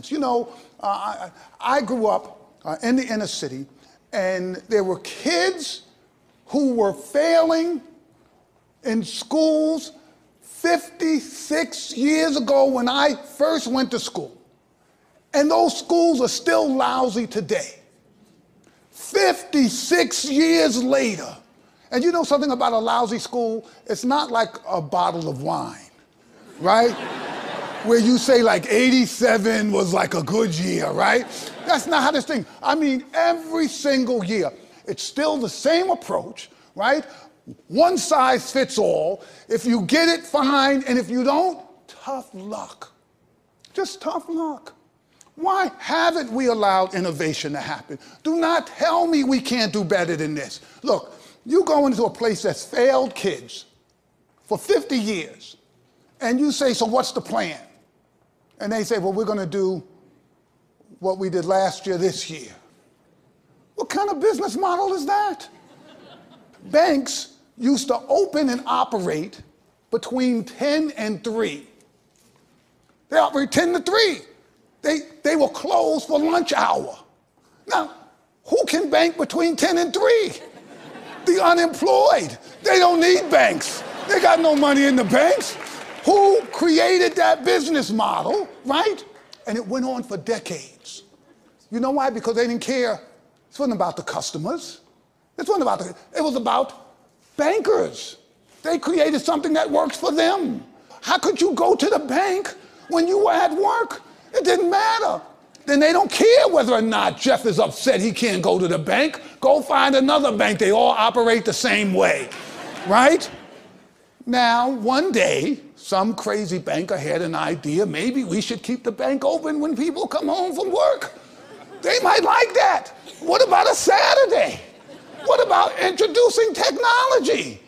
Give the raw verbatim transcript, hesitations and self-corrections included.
happens. You know, uh, I, I grew up uh, in the inner city, and there were kids who were failing in schools fifty-six years ago when I first went to school. And those schools are still lousy today. fifty-six years later. And you know something about a lousy school? It's not like a bottle of wine, right? Where you say like eighty-seven was like a good year, right? That's not how this thing, I mean, every single year, it's still the same approach, right? One size fits all. If you get it, fine, and if you don't, tough luck. Just tough luck. Why haven't we allowed innovation to happen? Do not tell me we can't do better than this. Look, you go into a place that's failed kids for fifty years, and you say, so what's the plan? And they say, well, we're going to do what we did last year this year. What kind of business model is that? Banks used to open and operate between ten and three. They operate ten to three. They, they were closed for lunch hour. Now, who can bank between ten and three? The unemployed. They don't need banks. They got no money in the banks. Who created that business model, right? And it went on for decades. You know why? Because they didn't care. It wasn't about the customers. It wasn't about the, it was about bankers. They created something that works for them. How could you go to the bank when you were at work? It didn't matter. Then they don't care whether or not Jeff is upset he can't go to the bank. Go find another bank. They all operate the same way, right? Now, one day, some crazy banker had an idea. Maybe we should keep the bank open when people come home from work. They might like that. What about a Saturday? What about introducing technology?